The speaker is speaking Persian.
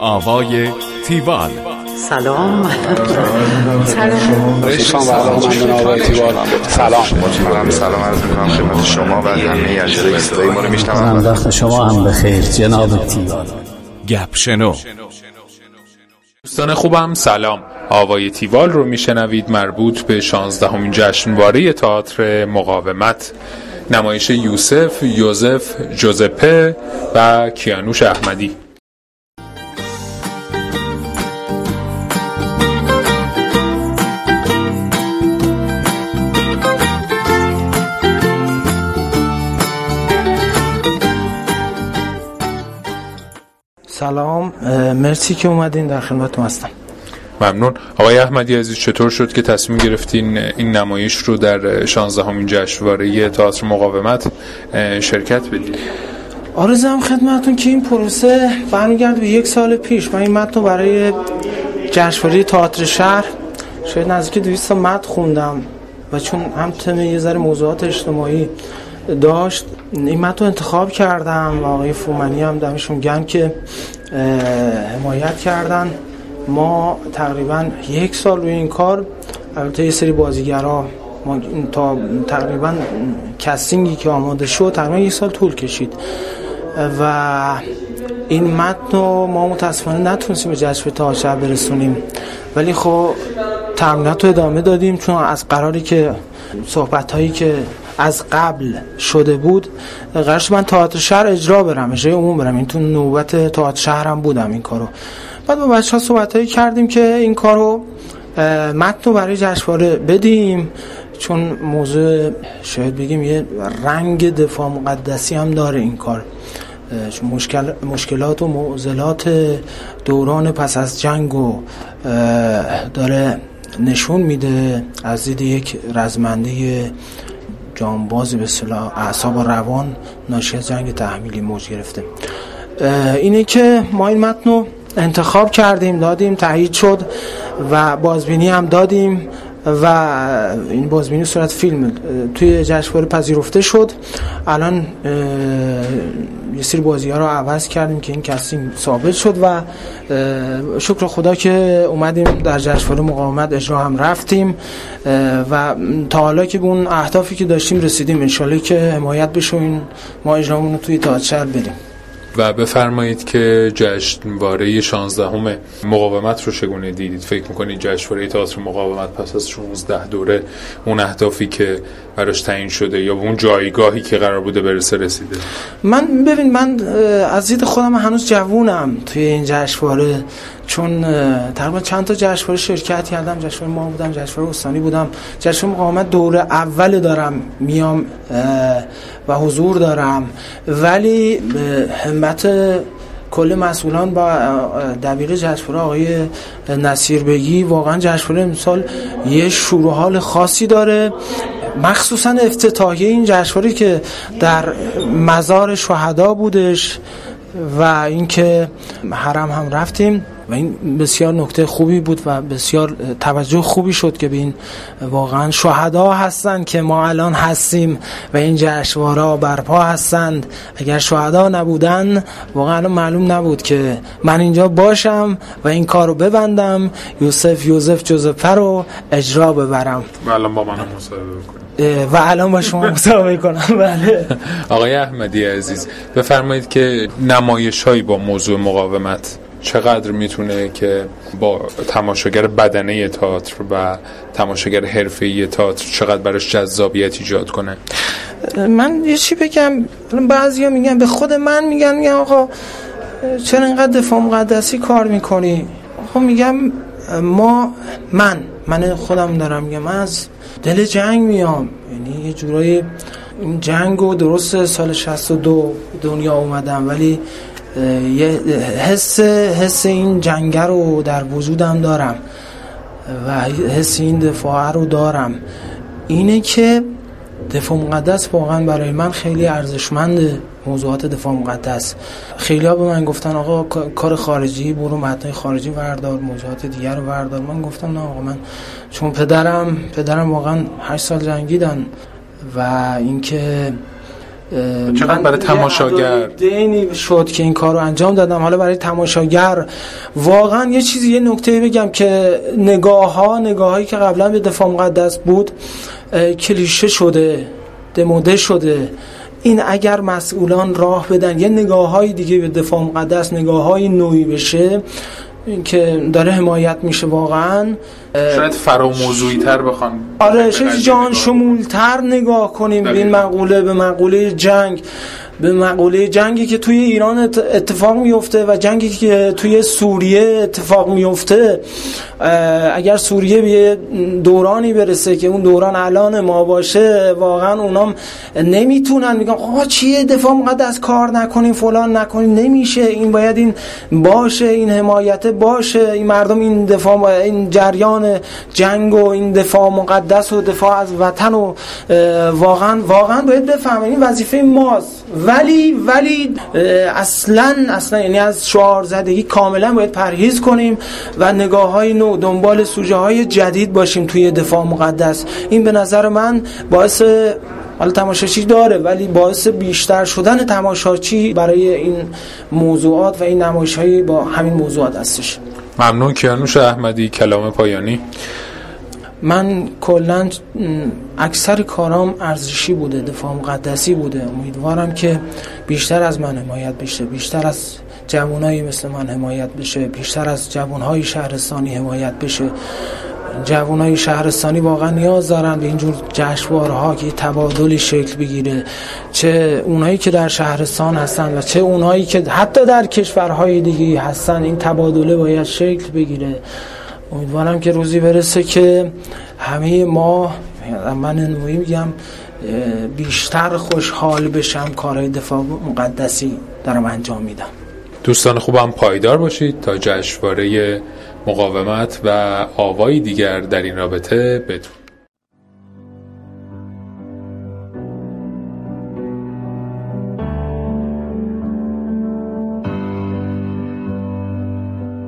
آوای تیوال. سلام. سلام عرض می‌کنم خدمت شما و همه اجرای صدای ما رو میشنوم. وقت شما هم بخیر جناب تیوال. گپ شنو. دوستان خوبم سلام. آوای تیوال رو میشنوید، مربوط به 16مین جشنواره تئاتر مقاومت، نمایش یوسف، یوزف، جوزپه و کیانوش احمدی. سلام، مرسی که اومدین، در خدمتتون هستم. ممنون. آقای احمدی عزیز، چطور شد که تصمیم گرفتین این نمایش رو در 16مین جشنواره تئاتر مقاومت شرکت بدید؟ عرضم خدمتتون که این پروسه برمیگرده به 1 سال پیش. من این متن رو برای جشنواره تئاتر شهر شاید نزدیک 200 متن خوندم و چون هم تم یه ذره موضوعات اجتماعی داشت این متن رو انتخاب کردم و آقای فرومنی هم دمشون گرم که حمایت کردن. ما تقریبا 1 سال روی این کار، البته یه سری بازیگرا ما تا تقریبا کستینگی که آماده شد تقریبا 1 سال طول کشید و این متن رو ما متاسفانه نتونستیم به جشنواره تئاتر شهر برسونیم، ولی خب تمرینات رو ادامه دادیم چون از قراری که صحبت‌هایی که از قبل شده بود قرارش من تئاتر شهر اجرای عموم برم، این تو نوبت تئاتر شهر هم بودم این کارو. بعد با بچه‌ها صحبتایی کردیم که این کارو متن رو برای جشنواره بدیم، چون موضوع شاید بگیم یه رنگ دفاع مقدسی هم داره این کار، چون مشکلات و معضلات دوران پس از جنگو داره نشون میده از دید یک رزمنده جانبازی به اصطلاح اعصاب و روان ناشی از جنگ تحمیلی موج گرفته. اینه که ما این متن رو انتخاب کردیم، دادیم، تایید شد و بازبینی هم دادیم و این بازبینی صورت فیلم توی جشنواره پذیرفته شد. الان یه سری بازی‌ها رو عوض کردیم که این کاستینگ ثابت شد و شکر خدا که اومدیم در جشنواره مقاومت اجرا هم رفتیم و تا حالا که به اون اهدافی که داشتیم رسیدیم. انشالله که حمایت بشه ما اجرامون رو توی تئاتر شهر بریم. و بفرمایید که جشنواره 16 مقاومت رو چگونه دیدید؟ فکر میکنید جشنواره تئاتر مقاومت پس از 16 دوره اون اهدافی که براش تعیین شده یا به اون جایگاهی که قرار بوده برسه رسیده؟ من از دید خودم هنوز جوونم توی این جشنواره، چون تقریبا چند تا جشنواره شرکت کردم. جشنواره ما بودم، جشنواره استانی بودم، جشنواره مقاومت دوره اول دارم میام و حضور دارم، ولی همت کل مسئولان با دبیر جشنواره آقای نصیربگی واقعا جشنواره امسال یه شور و حال خاصی داره، مخصوصا افتتاحیه این جشنواره که در مزار شهدا بودش و اینکه حرم هم رفتیم و این بسیار نکته خوبی بود و بسیار توجه خوبی شد که به این واقعا شهدا هستن که ما الان هستیم و این جشنواره برپا هستند. اگر شهدا نبودن واقعا الان معلوم نبود که من اینجا باشم و این کارو ببندم، یوسف، یوزف، جوزپه رو اجرا ببرم و الان با من مصاحبه بکنم و الان با شما مصاحبه کنم. بله. آقای احمدی عزیز، بفرمایید که نمایش‌هایی با موضوع مقاومت چقدر میتونه که با تماشاگر بدنه تئاتر و تماشاگر حرفه‌ای تئاتر چقدر براش جذابیت ایجاد کنه؟ من یه چی بگم، بعضیا میگن، به خود من میگن آقا چرا اینقدر دفاع مقدسی کار میکنی؟ آقا میگم من خودم دارم میگم من از دل جنگ میام، یعنی یه جورایی این جنگو درست سال 62 دنیا اومدم ولی یه حس این جنگ رو در وجودم دارم و حس این دفاع رو دارم. اینه که دفاع مقدس واقعا برای من خیلی ارزشمنده. موضوعات دفاع مقدس خیلی ها به من گفتن آقا کار خارجی برو، متن خارجی بردار، موضوعات دیگر رو بردار. من گفتم نه آقا، من چون پدرم واقعا 8 سال جنگیدن و اینکه چقدر برای تماشاگر دینی شد که این کار رو انجام دادم. حالا برای تماشاگر واقعا یه نکته بگم که نگاهایی که قبلا به دفاع مقدس بود کلیشه شده، دموده شده. این اگر مسئولان راه بدن یه نگاه‌های دیگه به دفاع مقدس، نگاه‌های نوعی بشه که داره حمایت میشه، واقعا شاید فراموضوعی‌تر بخوان، آره شاید جان شمولتر نگاه کنیم به این مقوله جنگ، به مقوله جنگی که توی ایران اتفاق میفته و جنگی که توی سوریه اتفاق میفته. اگر سوریه به دورانی برسه که اون دوران الان ما باشه، واقعا اونام نمیتونن، میگن آقا چیه دفاع مقدس کار نکنیم فلان نکنیم، نمیشه، این باید این باشه، این حمایت باشه، این مردم این دفاع، این جریان جنگ و این دفاع مقدس و دفاع از وطن و واقعا باید بفهمیم این وظیفه ماست. ولی اصلا یعنی از شعار زدگی کاملا باید پرهیز کنیم و نگاه‌های نو دنبال سوژه‌های جدید باشیم توی دفاع مقدس. این به نظر من باعث، حالا تماشاچی داره ولی باعث بیشتر شدن تماشاچی برای این موضوعات و این نمایش‌های با همین موضوعات هستش. ممنون. کیانوش احمدی، کلام پایانی. من کلاً اکثر کارام ارزشی بوده، دفاع مقدسی بوده. امیدوارم که بیشتر از من حمایت بشه، بیشتر از جوانایی مثل من حمایت بشه، بیشتر از جوانهای شهرستانی حمایت بشه. جوانای شهرستانی واقعا نیاز دارن به اینجور جشنواره‌ها که تبادلی شکل بگیره، چه اونایی که در شهرستان هستن و چه اونایی که حتی در کشورهای دیگه هستن، این تبادله باید شکل بگیره. امیدوارم که روزی برسه که همه ما، من میگم بیشتر خوشحال بشم کارهای دفاع مقدسی دارم انجام میدم. دوستان خوبم پایدار باشید تا جشنواره مقاومت و آوای دیگر در این رابطه بدرود.